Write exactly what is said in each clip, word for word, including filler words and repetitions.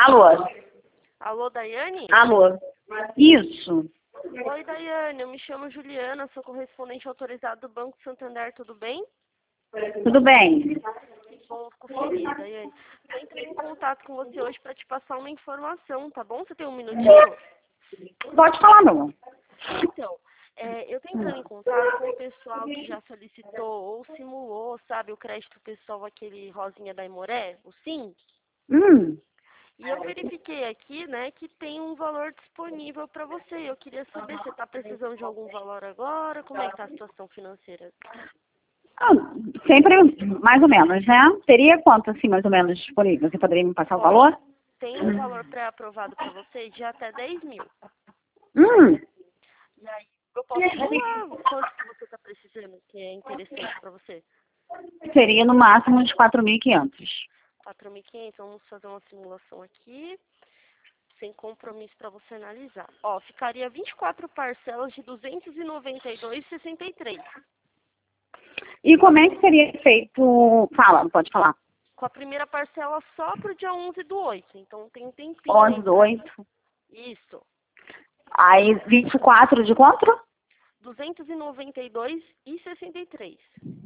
Alô? Alô, Daiane? Alô? Isso. Oi, Daiane, eu me chamo Juliana, sou correspondente autorizada do Banco Santander, tudo bem? Tudo bem? Que bom, fico feliz, Daiane. Eu entrei em contato com você hoje para te passar uma informação, tá bom? Você tem um minutinho? Pode falar, não. Então, é, eu tô entrando em contato com o pessoal que já solicitou ou simulou, sabe, o crédito pessoal, aquele rosinha da Imoré, o SIM. Hum. E eu verifiquei aqui, né, que tem um valor disponível para você. Eu queria saber se você está precisando de algum valor agora, como é que tá a situação financeira? Ah, sempre mais ou menos, né? Teria quanto, assim, mais ou menos disponível? Você poderia me passar o Ó, valor? tem um valor pré-aprovado para você de até dez mil. Hum. E aí, eu posso falar quanto que você está precisando, que é interessante para você? Seria no máximo uns quatro mil e quinhentos. quatro mil e quinhentos, vamos fazer uma simulação aqui, sem compromisso para você analisar. Ó, ficaria vinte e quatro parcelas de duzentos e noventa e dois reais e sessenta e três. E como é que seria feito... Fala, pode falar. Com a primeira parcela só pro dia onze do oito, então tem um tempinho onze aí. do oito. Isso. Aí vinte e quatro de quanto? duzentos e noventa e dois reais e sessenta e três.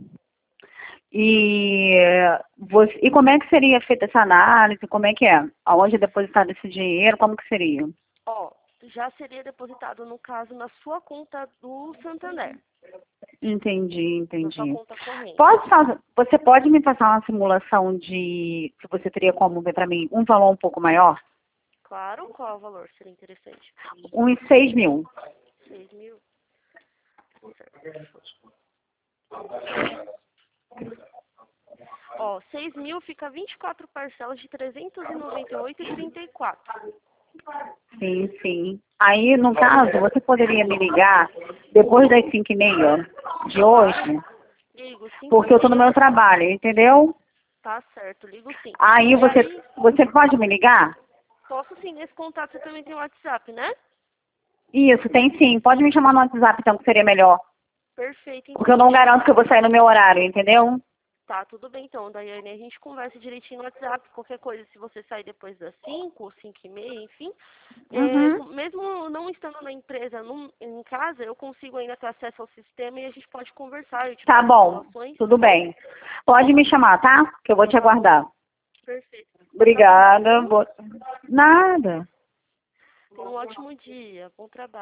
E, você, e como é que seria feita essa análise? Como é que é? Aonde é depositado esse dinheiro? Como que seria? Ó, já seria depositado, no caso, na sua conta do Santander. Entendi, Na sua entendi. conta corrente. Pode fazer, você pode me passar uma simulação de, se você teria como ver para mim, um valor um pouco maior? Claro, qual é o valor seria interessante? Uns seis mil. seis mil? Ó, seis mil fica vinte e quatro parcelas de trezentos e noventa e oito reais e trinta e quatro. Sim, sim. Aí, no caso, você poderia me ligar depois das cinco e meia de hoje, Ligo, sim. porque eu estou no meu trabalho, entendeu? Tá certo, ligo sim. Aí E você, aí, você pode me ligar? posso sim, nesse contato você também tem o WhatsApp, né? Isso, tem sim. Pode me chamar no WhatsApp, então, que seria melhor. Perfeito, Porque eu então. não Deixa garanto que eu vou sair no meu horário, entendeu? Tá, tudo bem então, Daiane. A gente conversa direitinho no WhatsApp. Qualquer coisa, se você sair depois das cinco ou cinco e meia, enfim. É, Uhum. mesmo não estando na empresa, num, em casa, eu consigo ainda ter acesso ao sistema e a gente pode conversar. Eu te Tá passo bom, informações, tá tudo bom? bem. Pode me chamar, tá? Que eu vou te Tá bom. aguardar. Perfeito. Boa tarde, Obrigada. viu? Boa... Nada. Tenha um ótimo dia. Bom trabalho.